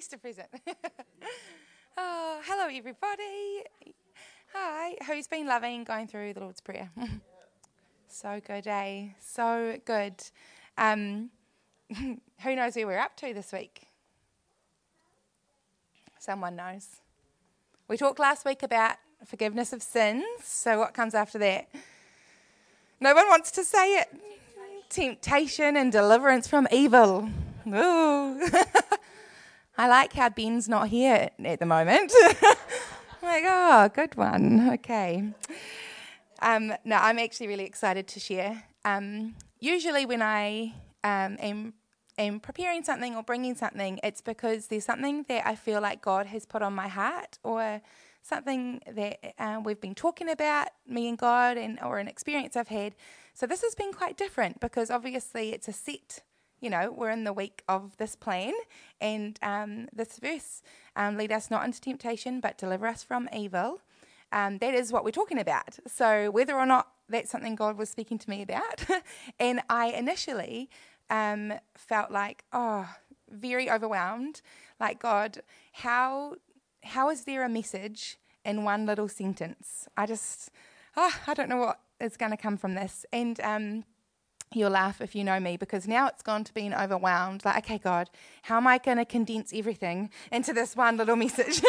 Easter present. Oh, hello, everybody. Hi. Who's been loving going through the Lord's Prayer? So good, eh? So good. Who knows where we're up to this week? Someone knows. We talked last week about forgiveness of sins. So what comes after that? No one wants to say it. Temptation and deliverance from evil. Ooh. I like how Ben's not here at the moment. Like, oh, good one. Okay. No, I'm actually really excited to share. Usually when I am preparing something or bringing something, it's because there's something that I feel like God has put on my heart, or something that we've been talking about, me and God, or an experience I've had. So this has been quite different because obviously it's a set. We're in the week of this plan, and this verse, lead us not into temptation, but deliver us from evil. That is what we're talking about. So whether or not that's something God was speaking to me about, and I initially felt like, very overwhelmed, like, God, how is there a message in one little sentence? I don't know what is going to come from this. And you'll laugh if you know me, because now it's gone to being overwhelmed. Like, okay, God, how am I going to condense everything into this one little message?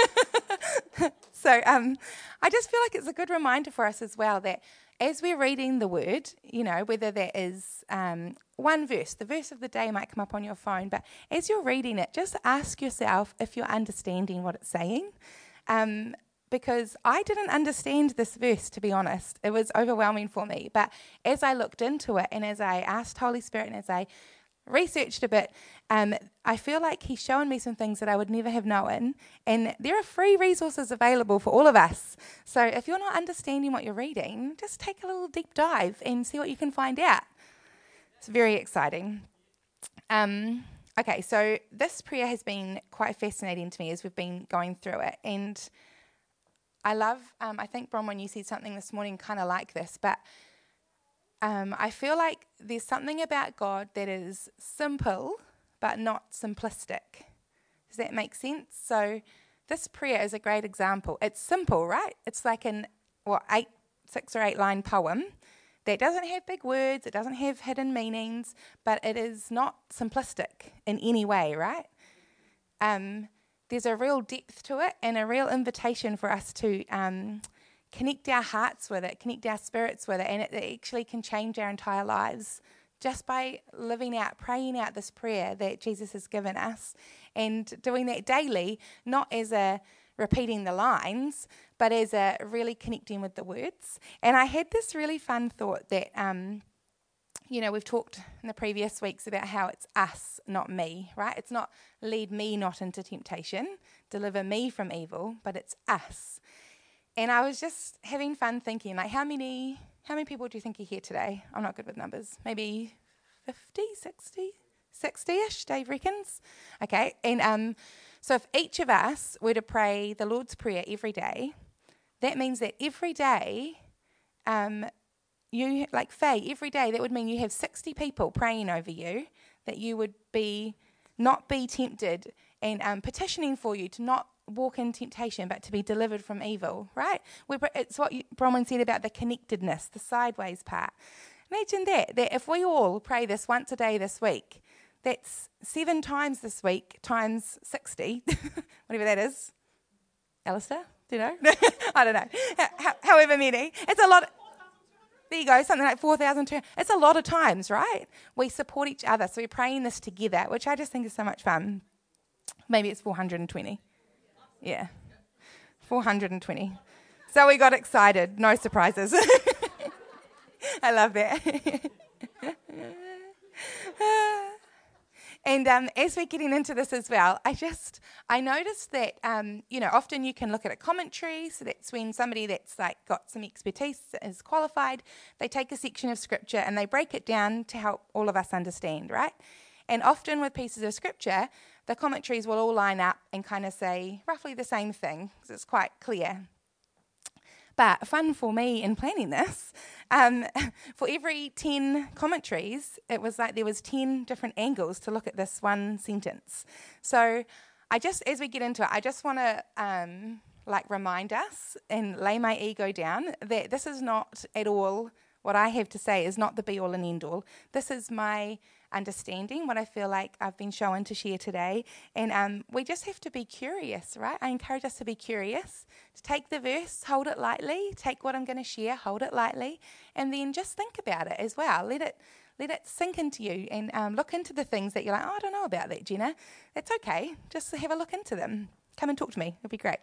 So I just feel like it's a good reminder for us as well that as we're reading the word, whether that is one verse, the verse of the day might come up on your phone, but as you're reading it, just ask yourself if you're understanding what it's saying. Because I didn't understand this verse, to be honest. It was overwhelming for me. But as I looked into it, and as I asked Holy Spirit, and as I researched a bit, I feel like He's shown me some things that I would never have known. And there are free resources available for all of us. So if you're not understanding what you're reading, just take a little deep dive and see what you can find out. It's very exciting. Okay, so this prayer has been quite fascinating to me as we've been going through it. And I love, I think, Bronwyn, you said something this morning kind of like this, but I feel like there's something about God that is simple, but not simplistic. Does that make sense? So this prayer is a great example. It's simple, right? It's like an 6 or 8 line poem that doesn't have big words, it doesn't have hidden meanings, but it is not simplistic in any way, right? There's a real depth to it and a real invitation for us to connect our hearts with it, connect our spirits with it, and it actually can change our entire lives just by living out, praying out this prayer that Jesus has given us, and doing that daily, not as a repeating the lines, but as a really connecting with the words. And I had this really fun thought that we've talked in the previous weeks about how it's us, not me, right? It's not lead me not into temptation, deliver me from evil, but it's us. And I was just having fun thinking, like, how many people do you think are here today? I'm not good with numbers. Maybe 50, 60-ish, Dave reckons. Okay, and so if each of us were to pray the Lord's Prayer every day, that means that every day, you, like Faye, every day, that would mean you have 60 people praying over you, that you would not be tempted, and petitioning for you to not walk in temptation, but to be delivered from evil, right? It's what Bronwyn said about the connectedness, the sideways part. Imagine that if we all pray this once a day this week, that's 7 times this week times 60, whatever that is. Alistair, do you know? I don't know. However many. It's a lot. There you go, something like 4,000. It's a lot of times, right? We support each other, so we're praying this together, which I just think is so much fun. Maybe it's 420. Yeah, 420. So we got excited. No surprises. I love that. And as we're getting into this as well, I noticed that, often you can look at a commentary, so that's when somebody that's like got some expertise, is qualified, they take a section of scripture and they break it down to help all of us understand, right? And often with pieces of scripture, the commentaries will all line up and kind of say roughly the same thing, because it's quite clear. But fun for me in planning this, for every 10 commentaries, it was like there was 10 different angles to look at this one sentence. So as we get into it, I just want to remind us and lay my ego down that this is not at all what I have to say is not the be all and end all. This is my understanding, what I feel like I've been shown to share today. And we just have to be curious, right? I encourage us to be curious, to take the verse, hold it lightly, take what I'm going to share, hold it lightly, and then just think about it as well. Let it sink into you and look into the things that you're like, oh, I don't know about that, Jenna. That's okay. Just have a look into them. Come and talk to me. It'll be great.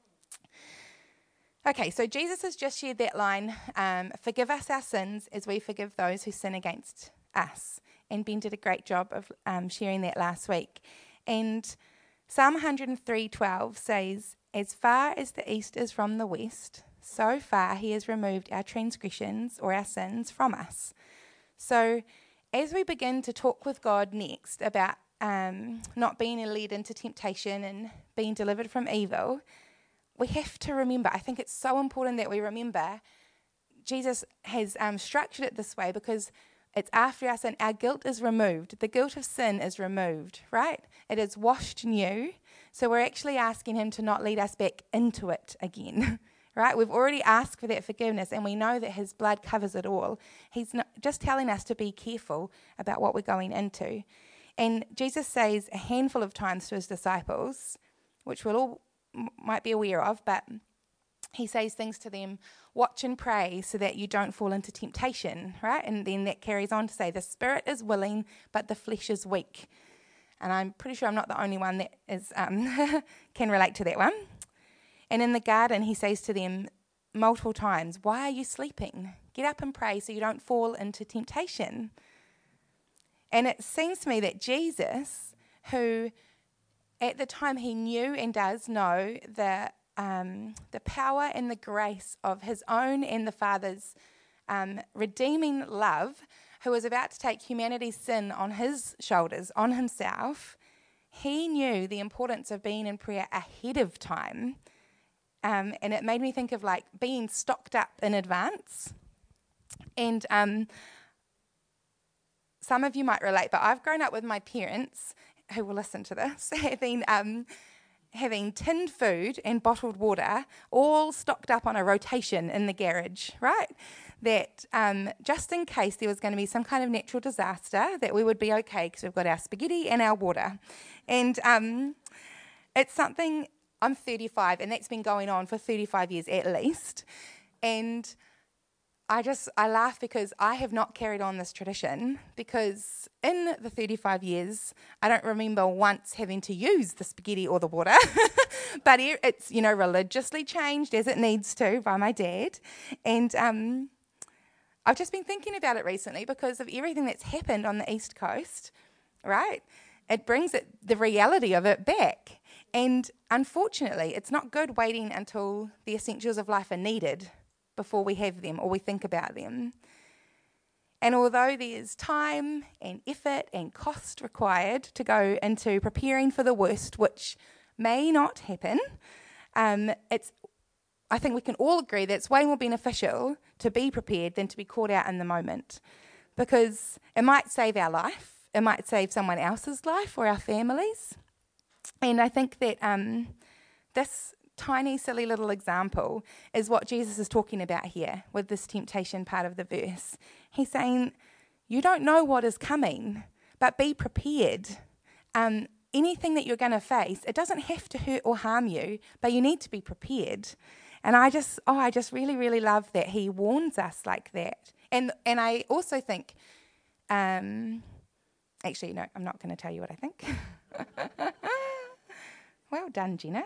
Okay, so Jesus has just shared that line, forgive us our sins as we forgive those who sin against us. And Ben did a great job of sharing that last week. And Psalm 103:12 says, as far as the east is from the west, so far he has removed our transgressions or our sins from us. So as we begin to talk with God next about not being led into temptation and being delivered from evil, we have to remember, I think it's so important that we remember, Jesus has structured it this way because it's after our sin, our guilt is removed. The guilt of sin is removed, right? It is washed new. So we're actually asking him to not lead us back into it again, right? We've already asked for that forgiveness and we know that his blood covers it all. He's not just telling us to be careful about what we're going into. And Jesus says a handful of times to his disciples, which we'll all might be aware of, but he says things to them, watch and pray so that you don't fall into temptation, right? And then that carries on to say, the spirit is willing, but the flesh is weak. And I'm pretty sure I'm not the only one that is can relate to that one. And in the garden, he says to them multiple times, why are you sleeping? Get up and pray so you don't fall into temptation. And it seems to me that Jesus, who at the time he knew and does know the power and the grace of his own and the Father's redeeming love, who was about to take humanity's sin on his shoulders, on himself, he knew the importance of being in prayer ahead of time. And it made me think of like being stocked up in advance. And some of you might relate, but I've grown up with my parents, who will listen to this, having tinned food and bottled water all stocked up on a rotation in the garage, right? That just in case there was going to be some kind of natural disaster, that we would be okay because we've got our spaghetti and our water. And it's something, I'm 35, and that's been going on for 35 years at least. And I laugh because I have not carried on this tradition because in the 35 years, I don't remember once having to use the spaghetti or the water, but it's, religiously changed as it needs to by my dad. And I've just been thinking about it recently because of everything that's happened on the East Coast, right? It brings the reality of it back. And unfortunately, it's not good waiting until the essentials of life are needed before we have them or we think about them. And although there's time and effort and cost required to go into preparing for the worst, which may not happen, I think we can all agree that it's way more beneficial to be prepared than to be caught out in the moment, because it might save our life, it might save someone else's life or our families. And I think that this tiny, silly little example is what Jesus is talking about here with this temptation part of the verse. He's saying, you don't know what is coming, but be prepared. Anything that you're going to face, it doesn't have to hurt or harm you, but you need to be prepared. And I just really, really love that he warns us like that. And I also think, actually, no, I'm not going to tell you what I think. Well done, Jenna.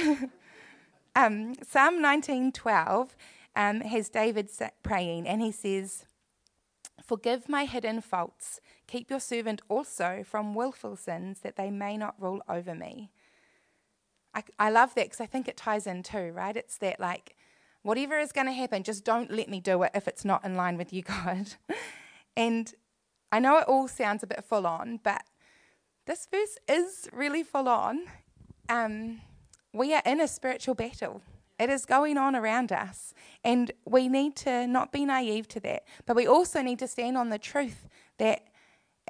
Psalm 19:12 has David praying, and he says, forgive my hidden faults. Keep your servant also from willful sins, that they may not rule over me. I love that because I think it ties in too, right? It's that like, whatever is going to happen, just don't let me do it if it's not in line with you, God. And I know it all sounds a bit full on, but this verse is really full on. We are in a spiritual battle. It is going on around us, and we need to not be naive to that, but we also need to stand on the truth that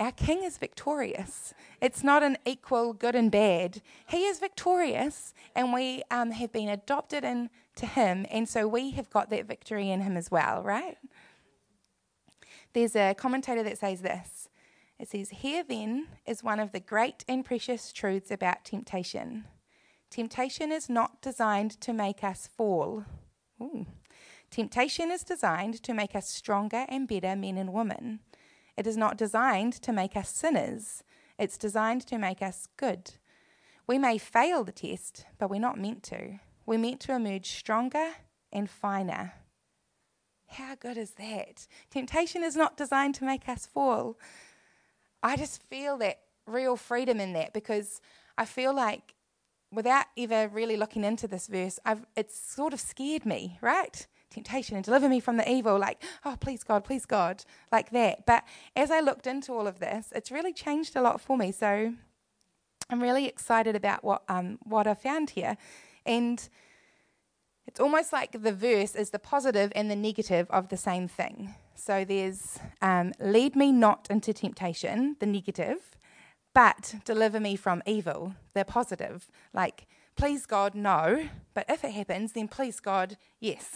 our King is victorious. It's not an equal good and bad. He is victorious, and we have been adopted into him, and so we have got that victory in him as well, right? There's a commentator that says this. It says, "Here then is one of the great and precious truths about temptation. Temptation is not designed to make us fall. Ooh. Temptation is designed to make us stronger and better men and women. It is not designed to make us sinners. It's designed to make us good. We may fail the test, but we're not meant to. We're meant to emerge stronger and finer." How good is that? Temptation is not designed to make us fall. I just feel that real freedom in that, because I feel like without ever really looking into this verse, it's sort of scared me, right? Temptation and deliver me from the evil, like, oh, please God, like that. But as I looked into all of this, it's really changed a lot for me. So I'm really excited about what I found here. And it's almost like the verse is the positive and the negative of the same thing. So there's lead me not into temptation, the negative, but deliver me from evil, the positive. Like, please God, no, but if it happens, then please God, yes.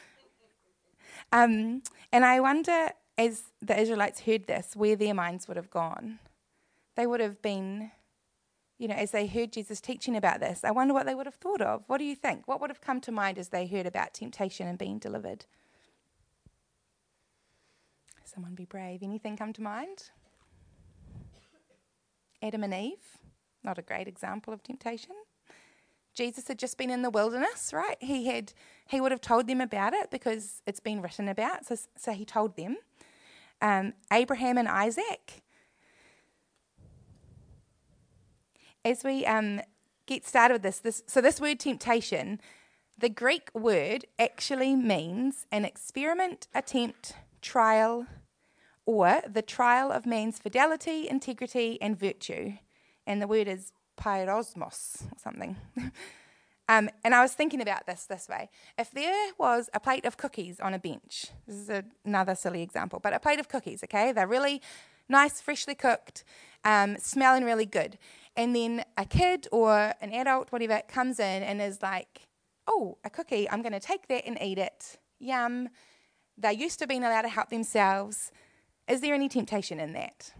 And I wonder, as the Israelites heard this, where their minds would have gone. They would have been, as they heard Jesus teaching about this, I wonder what they would have thought of. What do you think? What would have come to mind as they heard about temptation and being delivered? Someone be brave. Anything come to mind? Adam and Eve, not a great example of temptation. Jesus had just been in the wilderness, right? He would have told them about it because it's been written about, so he told them. Abraham and Isaac. As we get started with this word temptation, the Greek word actually means an experiment, attempt, trial, or the trial of man's fidelity, integrity, and virtue. And the word is pyrosmos or something. And I was thinking about this way. If there was a plate of cookies on a bench, this is another silly example, but a plate of cookies, okay? They're really nice, freshly cooked, smelling really good. And then a kid or an adult, whatever, comes in and is like, oh, a cookie, I'm going to take that and eat it. Yum. They're used to being allowed to help themselves. Is there any temptation in that?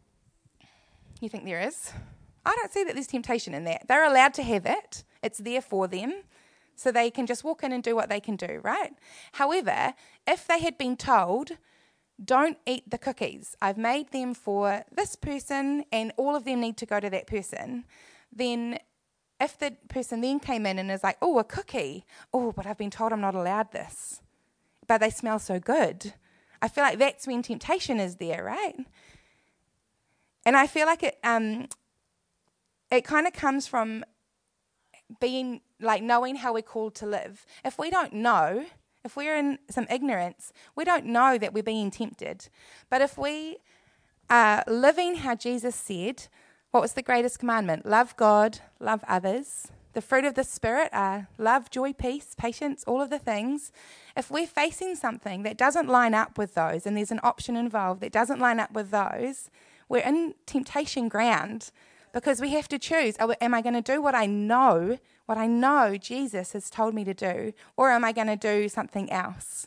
You think there is? I don't see that there's temptation in that. They're allowed to have it. It's there for them. So they can just walk in and do what they can do, right? However, if they had been told, don't eat the cookies, I've made them for this person and all of them need to go to that person, then if the person then came in and is like, oh, a cookie, oh, but I've been told I'm not allowed this, but they smell so good, I feel like that's when temptation is there, right? And I feel like it kind of comes from being like knowing how we're called to live. If we don't know, if we're in some ignorance, we don't know that we're being tempted. But if we are living how Jesus said, what was the greatest commandment? Love God, love others. The fruit of the Spirit are love, joy, peace, patience, all of the things. If we're facing something that doesn't line up with those, and there's an option involved that doesn't line up with those, we're in temptation ground because we have to choose. Am I going to do what I know Jesus has told me to do, or am I going to do something else?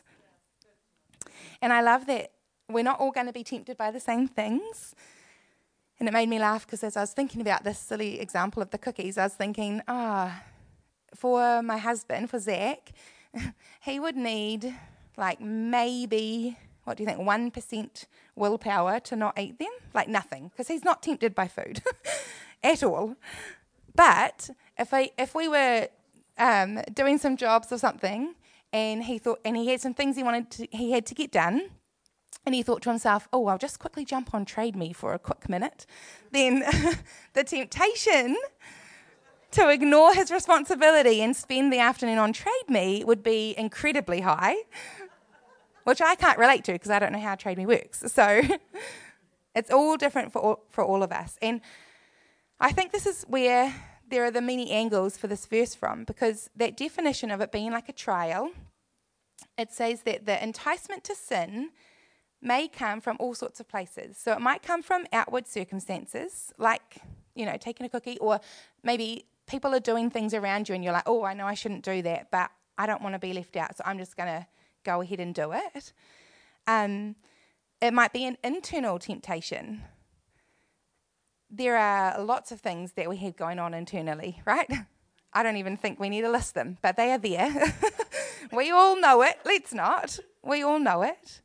And I love that we're not all going to be tempted by the same things. And it made me laugh because as I was thinking about this silly example of the cookies, I was thinking, for my husband, for Zach, he would need like maybe, what do you think, 1% willpower to not eat them? Like nothing, because he's not tempted by food at all. But if we were doing some jobs or something, and he had some things he had to get done, and he thought to himself, oh, I'll just quickly jump on Trade Me for a quick minute, then the temptation to ignore his responsibility and spend the afternoon on Trade Me would be incredibly high, which I can't relate to because I don't know how Trade Me works. So it's all different for all of us. And I think this is where there are the many angles for this verse from, because that definition of it being like a trial, it says that the enticement to sin may come from all sorts of places. So it might come from outward circumstances, like, taking a cookie, or maybe people are doing things around you and you're like, oh, I know I shouldn't do that, but I don't want to be left out, so I'm just going to go ahead and do it. It might be an internal temptation. There are lots of things that we have going on internally, right? I don't even think we need to list them, but they are there. We all know it. Let's not. We all know it.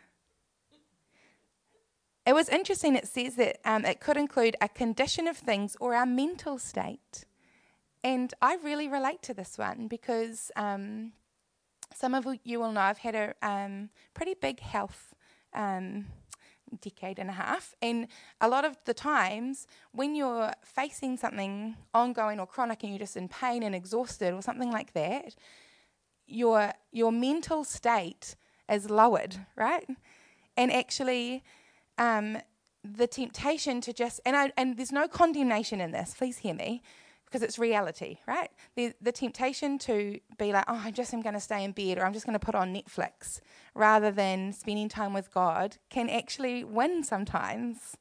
It was interesting, it says that it could include a condition of things or our mental state. And I really relate to this one because some of you will know I've had a pretty big health decade and a half. And a lot of the times when you're facing something ongoing or chronic and you're just in pain and exhausted or something like that, your mental state is lowered, right? And actually the temptation to just, and there's no condemnation in this, please hear me, because it's reality, right? The temptation to be like, oh, I just am going to stay in bed, or I'm just going to put on Netflix, rather than spending time with God, can actually win sometimes.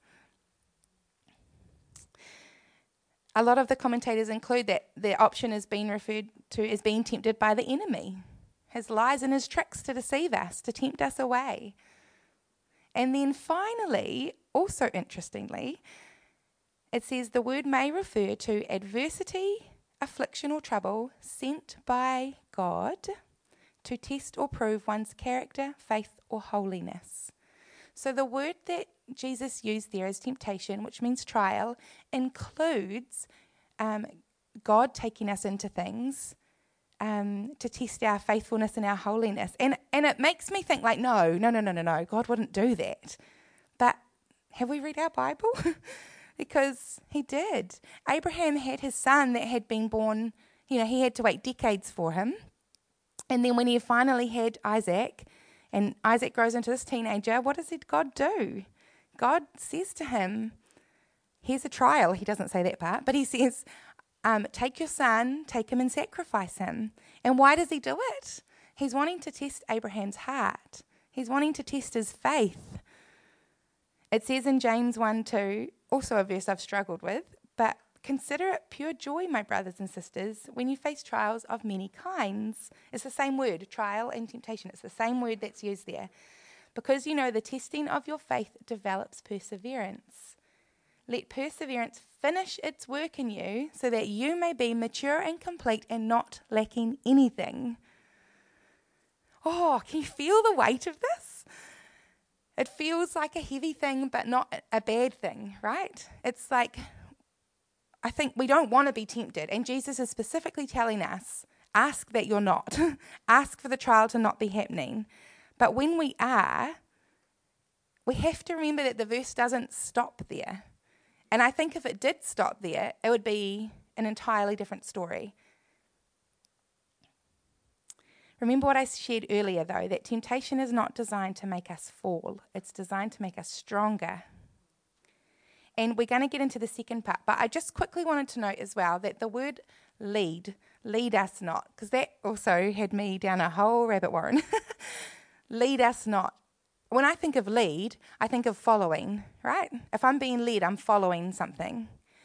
A lot of the commentators include that the option is being referred to as being tempted by the enemy, his lies and his tricks to deceive us, to tempt us away. And then finally, also interestingly, it says the word may refer to adversity, affliction or trouble sent by God to test or prove one's character, faith or holiness. So the word that Jesus used there as temptation, which means trial, includes God taking us into things to test our faithfulness and our holiness. And it makes me think like, no, God wouldn't do that. But have we read our Bible? Because he did. Abraham had his son that had been born, he had to wait decades for him. And then when he finally had Isaac, and Isaac grows into this teenager, what does God do? God says to him, here's a trial. He doesn't say that part, but he says, take your son, take him and sacrifice him. And why does he do it? He's wanting to test Abraham's heart. He's wanting to test his faith. It says in James 1:2, also a verse I've struggled with, but consider it pure joy, my brothers and sisters, when you face trials of many kinds. It's the same word, trial and temptation. It's the same word that's used there. Because the testing of your faith develops perseverance. Let perseverance finish its work in you so that you may be mature and complete and not lacking anything. Oh, can you feel the weight of this? It feels like a heavy thing, but not a bad thing, right? It's like, I think we don't want to be tempted. And Jesus is specifically telling us, ask that you're not. Ask for the trial to not be happening. But when we are, we have to remember that the verse doesn't stop there. And I think if it did stop there, it would be an entirely different story. Remember what I shared earlier, though, that temptation is not designed to make us fall. It's designed to make us stronger. And we're going to get into the second part, but I just quickly wanted to note as well that the word lead us not, because that also had me down a whole rabbit warren. Lead us not. When I think of lead, I think of following, right? If I'm being led, I'm following something.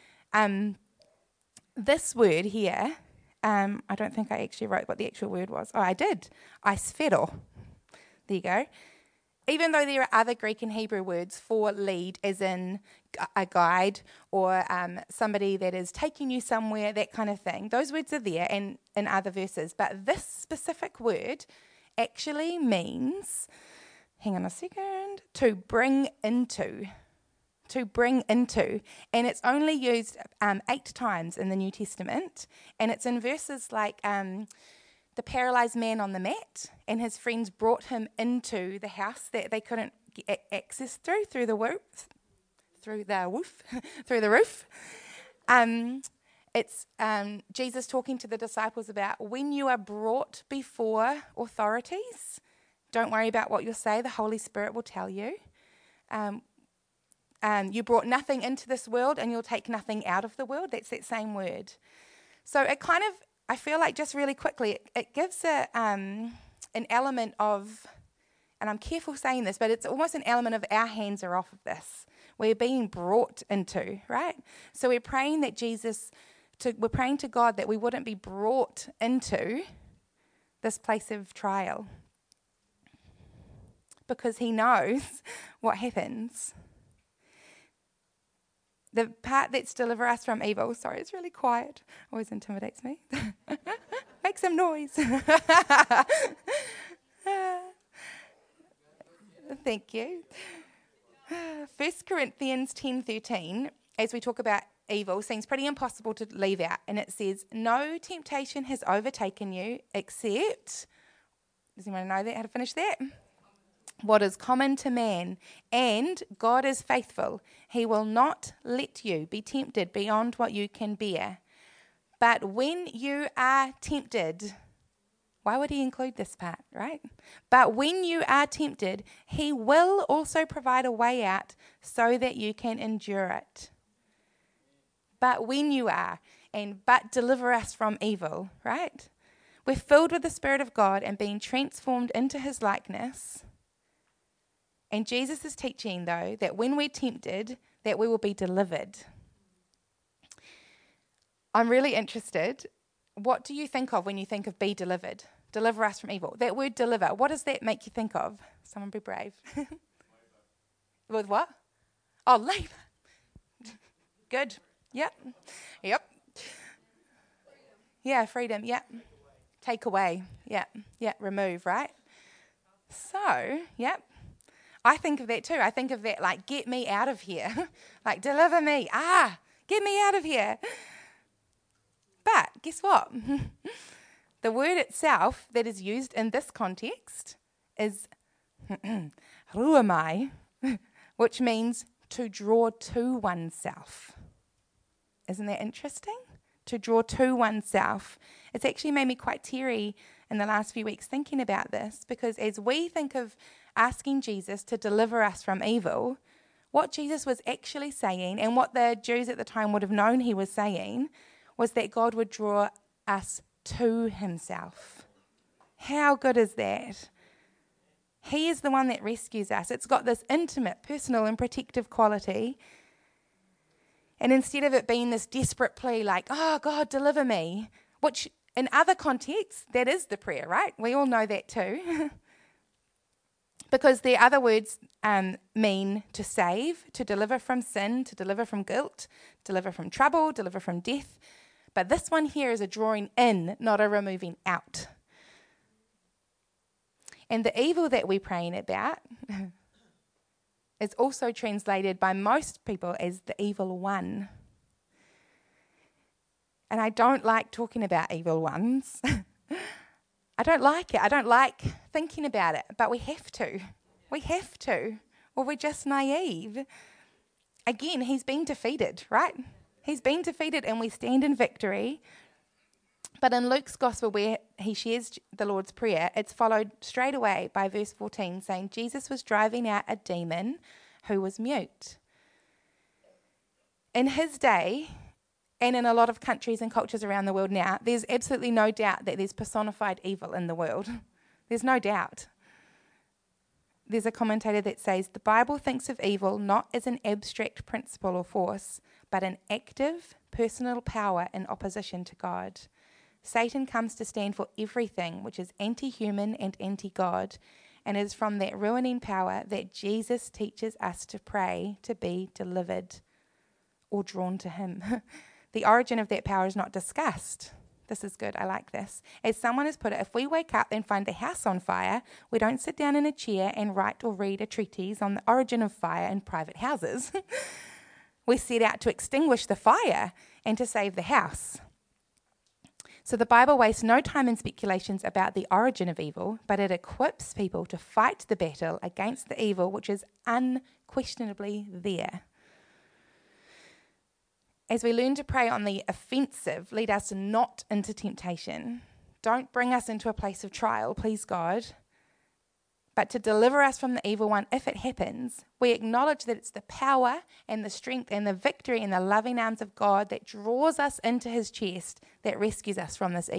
This word here, I don't think I actually wrote what the actual word was. Oh, I did. Eisphero. There you go. Even though there are other Greek and Hebrew words for lead, as in a guide or somebody that is taking you somewhere, that kind of thing, those words are there and in other verses. But this specific word actually means, hang on a second, to bring into. To bring into. And it's only used 8 times in the New Testament. And it's in verses like the paralyzed man on the mat, and his friends brought him into the house that they couldn't get access through the roof. It's Jesus talking to the disciples about when you are brought before authorities, don't worry about what you'll say. The Holy Spirit will tell you. You brought nothing into this world, and you'll take nothing out of the world. That's that same word. So it kind of, I feel like just really quickly, it gives an element of and I'm careful saying this, but it's almost an element of our hands are off of this. We're being brought into, right? So we're praying that we're praying to God that we wouldn't be brought into this place of trial, because he knows what happens. The part that's deliver us from evil, sorry, it's really quiet, always intimidates me. Make some noise. Thank you. 1 Corinthians 10:13, as we talk about evil, seems pretty impossible to leave out. And it says, no temptation has overtaken you except, does anyone know that, how to finish that? What is common to man, and God is faithful. He will not let you be tempted beyond what you can bear. But when you are tempted, why would he include this part, right? But when you are tempted, he will also provide a way out so that you can endure it. But when you are, but deliver us from evil, right? We're filled with the Spirit of God and being transformed into his likeness. And Jesus is teaching, though, that when we're tempted, that we will be delivered. I'm really interested. What do you think of when you think of be delivered? Deliver us from evil. That word deliver, what does that make you think of? Someone be brave. With what? Oh, labor. Good. Yep. Yeah, freedom. Yep. Take away. Yep. Remove, right? So, yep. I think of that too. I think of that like, get me out of here. Like, deliver me. Get me out of here. But guess what? The word itself that is used in this context is ruamai, which means to draw to oneself. Isn't that interesting? To draw to oneself. It's actually made me quite teary in the last few weeks thinking about this, because as we think of asking Jesus to deliver us from evil, what Jesus was actually saying, and what the Jews at the time would have known he was saying, was that God would draw us to himself. How good is that? He is the one that rescues us. It's got this intimate, personal, and protective quality. And instead of it being this desperate plea like, oh, God, deliver me, which in other contexts, that is the prayer, right? We all know that too. Because the other words mean to save, to deliver from sin, to deliver from guilt, deliver from trouble, deliver from death. But this one here is a drawing in, not a removing out. And the evil that we're praying about is also translated by most people as the evil one. And I don't like talking about evil ones. I don't like it. I don't like thinking about it. But we have to. We have to. Or we're just naive. Again, he's been defeated, right? He's been defeated and we stand in victory. But in Luke's gospel, where he shares the Lord's Prayer, it's followed straight away by verse 14 saying, Jesus was driving out a demon who was mute. In his day, and in a lot of countries and cultures around the world now, there's absolutely no doubt that there's personified evil in the world. There's no doubt. There's a commentator that says, the Bible thinks of evil not as an abstract principle or force, but an active, personal power in opposition to God. Satan comes to stand for everything which is anti-human and anti-God, and it is from that ruining power that Jesus teaches us to pray to be delivered or drawn to him. The origin of that power is not discussed. This is good. I like this. As someone has put it, if we wake up and find the house on fire, we don't sit down in a chair and write or read a treatise on the origin of fire in private houses. We set out to extinguish the fire and to save the house. So the Bible wastes no time in speculations about the origin of evil, but it equips people to fight the battle against the evil which is unquestionably there. As we learn to pray on the offensive, lead us not into temptation. Don't bring us into a place of trial, please God. But to deliver us from the evil one, if it happens, we acknowledge that it's the power and the strength and the victory and the loving arms of God that draws us into his chest, that rescues us from this evil one. Nothing else would do it. 1 Corinthians 10:13 says, no temptation has overtaken you except what is common to man. And God is faithful. He will not let you be tempted beyond what you can bear. But when you are tempted, he will also provide a way out so that you can endure it.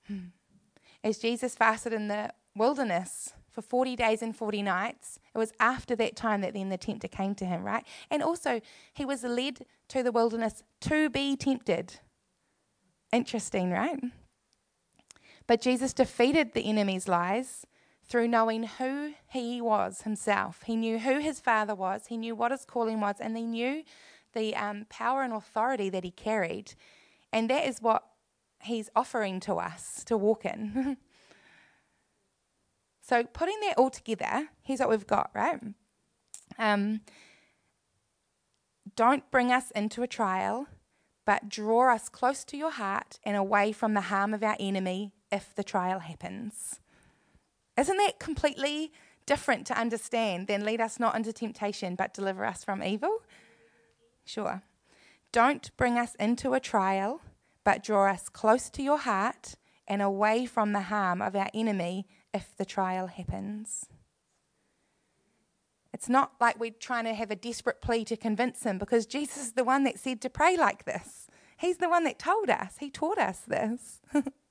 As Jesus fasted in the wilderness for 40 days and 40 nights, it was after that time that then the tempter came to him, right? And also, he was led to the wilderness to be tempted. Interesting, right? But Jesus defeated the enemy's lies through knowing who he was himself. He knew who his Father was, he knew what his calling was, and he knew the power and authority that he carried. And that is what he's offering to us to walk in. So putting that all together, here's what we've got, right? Don't bring us into a trial, but draw us close to your heart and away from the harm of our enemy if the trial happens. Isn't that completely different to understand than lead us not into temptation, but deliver us from evil? Sure. Don't bring us into a trial, but draw us close to your heart and away from the harm of our enemy if the trial happens. It's not like we're trying to have a desperate plea to convince him, because Jesus is the one that said to pray like this. He's the one that told us. He taught us this.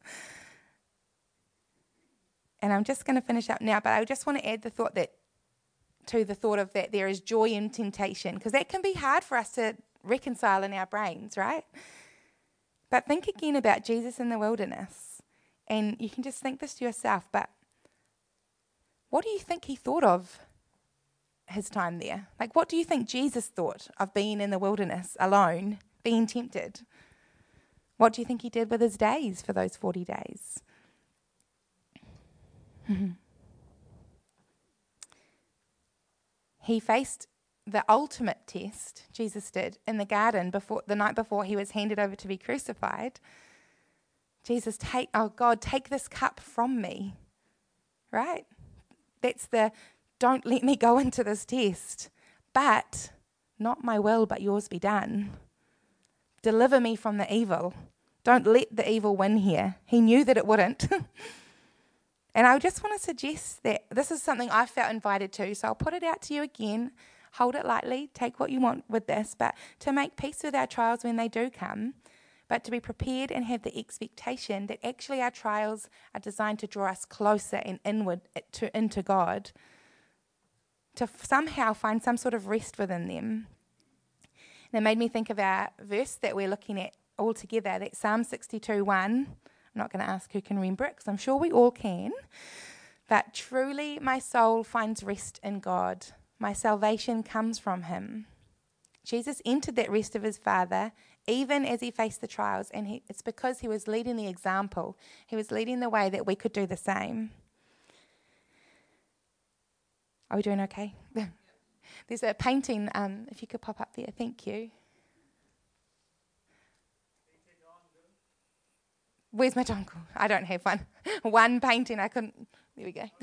And I'm just going to finish up now, but I just want to add the thought of that there is joy in temptation, because that can be hard for us to reconcile in our brains, right? But think again about Jesus in the wilderness, and you can just think this to yourself, but what do you think he thought of his time there? Like, what do you think Jesus thought of being in the wilderness alone, being tempted? What do you think he did with his days for those 40 days? He faced the ultimate test, Jesus did, in the garden the night before he was handed over to be crucified. Jesus, take this cup from me, right? That's don't let me go into this test, but not my will, but yours be done. Deliver me from the evil. Don't let the evil win here. He knew that it wouldn't. And I just want to suggest that this is something I felt invited to, so I'll put it out to you again. Hold it lightly, take what you want with this, but to make peace with our trials when they do come, but to be prepared and have the expectation that actually our trials are designed to draw us closer and inward into God, to somehow find some sort of rest within them. And it made me think of our verse that we're looking at all together, that Psalm 62:1. I'm not going to ask who can remember it, because I'm sure we all can. But truly my soul finds rest in God. My salvation comes from him. Jesus entered that rest of his Father even as he faced the trials, and it's because he was leading the example. He was leading the way that we could do the same. Are we doing okay? There's a painting, if you could pop up there, thank you. Where's my dongle? I don't have one. One painting, I couldn't. There we go.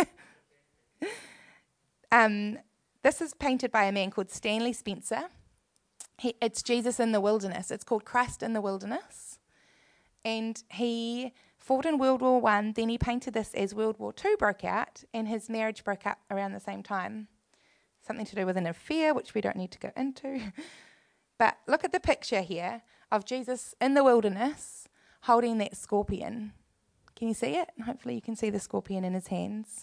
This is painted by a man called Stanley Spencer. It's Jesus in the wilderness. It's called Christ in the Wilderness. And he fought in World War I, then he painted this as World War II broke out, and his marriage broke up around the same time. Something to do with an affair, which we don't need to go into. But look at the picture here of Jesus in the wilderness holding that scorpion. Can you see it? Hopefully you can see the scorpion in his hands.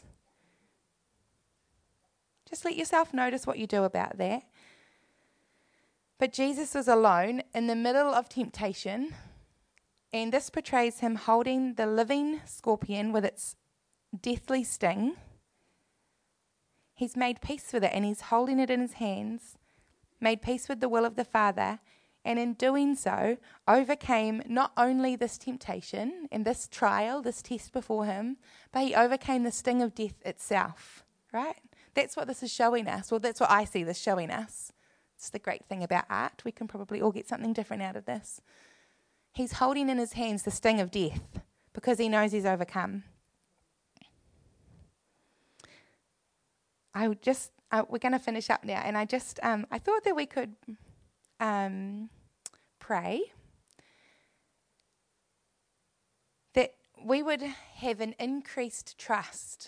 Just let yourself notice what you do about that. But Jesus was alone in the middle of temptation, and this portrays him holding the living scorpion with its deathly sting. He's made peace with it, and he's holding it in his hands, made peace with the will of the Father, and in doing so, overcame not only this temptation and this trial, this test before him, but he overcame the sting of death itself, right? That's what this is showing us. Well, that's what I see this showing us. It's the great thing about art. We can probably all get something different out of this. He's holding in his hands the sting of death because he knows he's overcome. We're going to finish up now, and I thought that we could pray that we would have an increased trust,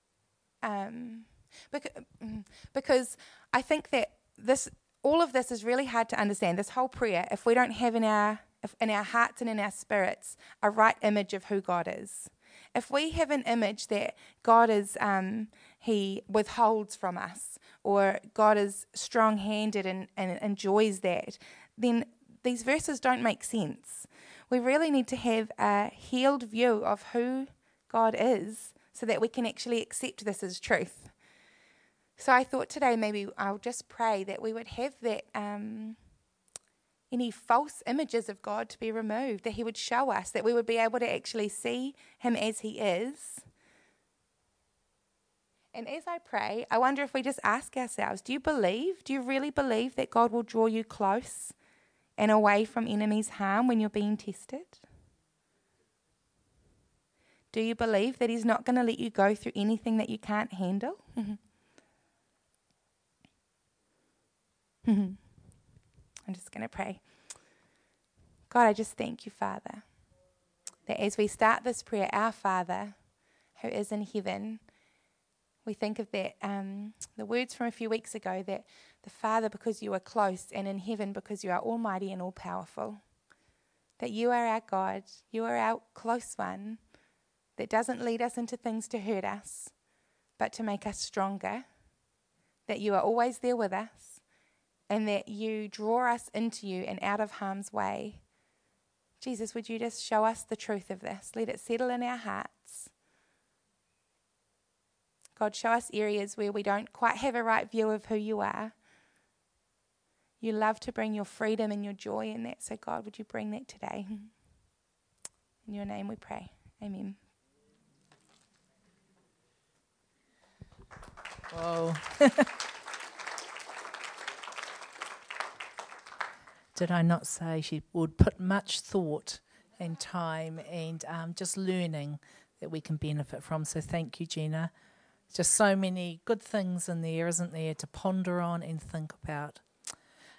because I think that all of this is really hard to understand. This whole prayer, if we don't have in our hearts and in our spirits, a right image of who God is. If we have an image that God is, he withholds from us, or God is strong-handed and enjoys that, then these verses don't make sense. We really need to have a healed view of who God is so that we can actually accept this as truth. So I thought today maybe I'll just pray that we would have that any false images of God to be removed, that he would show us, that we would be able to actually see him as he is. And as I pray, I wonder if we just ask ourselves, do you really believe that God will draw you close and away from enemies' harm when you're being tested? Do you believe that he's not going to let you go through anything that you can't handle? I'm just going to pray. God, I just thank you, Father, that as we start this prayer, our Father who is in heaven, we think of that, the words from a few weeks ago, that the Father because you are close, and in heaven because you are almighty and all-powerful. That you are our God, you are our close one, that doesn't lead us into things to hurt us, but to make us stronger. That you are always there with us, and that you draw us into you and out of harm's way. Jesus, would you just show us the truth of this? Let it settle in our hearts. God, show us areas where we don't quite have a right view of who you are. You love to bring your freedom and your joy in that. So God, would you bring that today? In your name we pray. Amen. Whoa. Did I not say she would put much thought and time and just learning that we can benefit from? So thank you, Gina. Just so many good things in there, isn't there, to ponder on and think about.